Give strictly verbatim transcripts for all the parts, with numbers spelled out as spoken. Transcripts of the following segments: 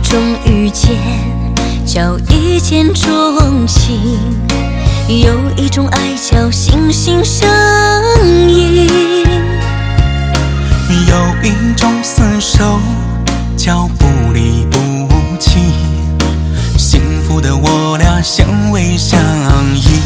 种遇见叫一见钟情，有一种爱叫心心相印， 有一种厮守叫不离不弃，幸福的我俩相偎相依。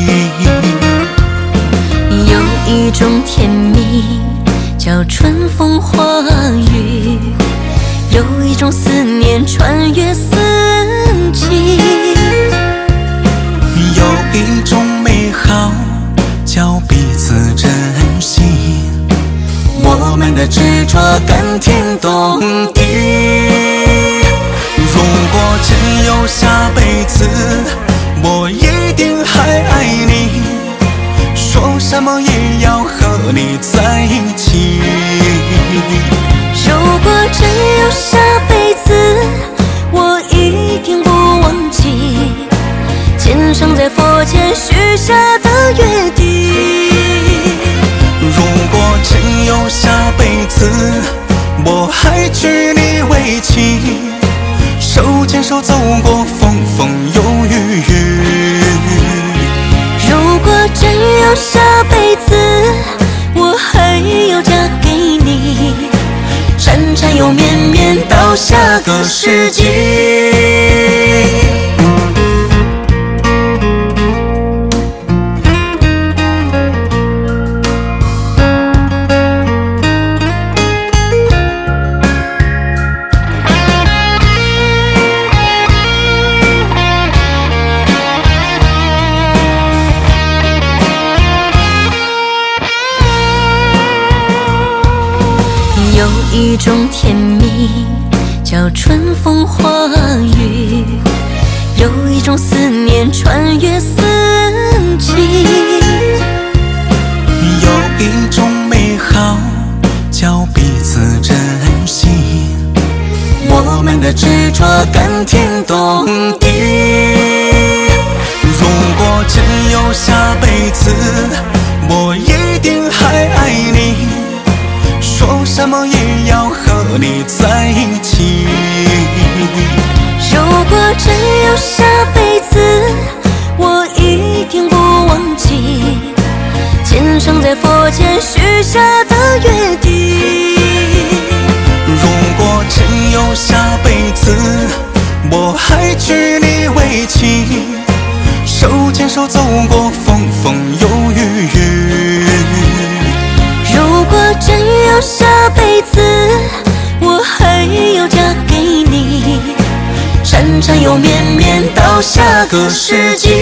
有一种甜蜜叫春风化雨，有一种思念穿越四季， 有一种美好叫彼此珍惜，我们的执着感天动地。如果真有下辈子，我一定还爱你，说什么也要和你在一起。 如果真有下辈子，我一定不忘记肩上在佛前许下的约定。 如果真有下辈子，我还娶你为妻，手牵手走过风风又雨雨。 如果真有下辈子，我还要嫁给你，缠缠又绵绵到下个世纪。 有一种甜蜜叫春风化雨，有一种思念穿越四季， 有一种美好叫彼此珍惜，我们的执着感天动地。如果真有下辈子，我一定还爱你，说什么也要和你在一起。 如果真有下辈子，我一定不忘记肩上在佛前许下的约定。 如果真有下辈子，我还娶你为妻，手牵手走过风风又雨雨。 如果真有下辈子，我还要嫁给你，缠缠又绵绵到下个世纪。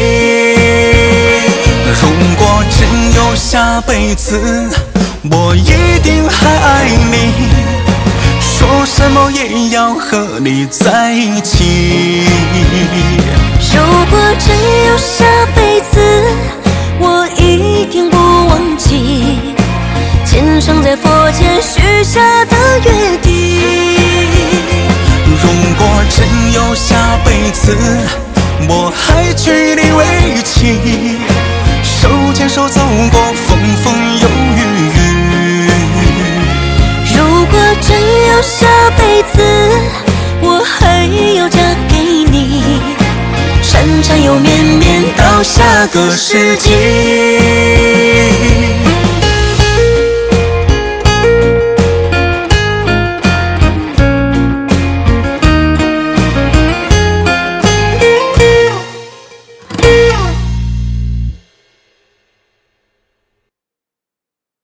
如果真有下辈子，我一定还爱你，说什么也要和你在一起。 如果真有下辈子，我一定不忘记肩上在佛前许下的约定。 如果真有下辈子，我还娶你为妻，手牵手走过风风又雨雨。 如果真有下辈子，我还要嫁给你，缠缠又绵绵到下个世纪。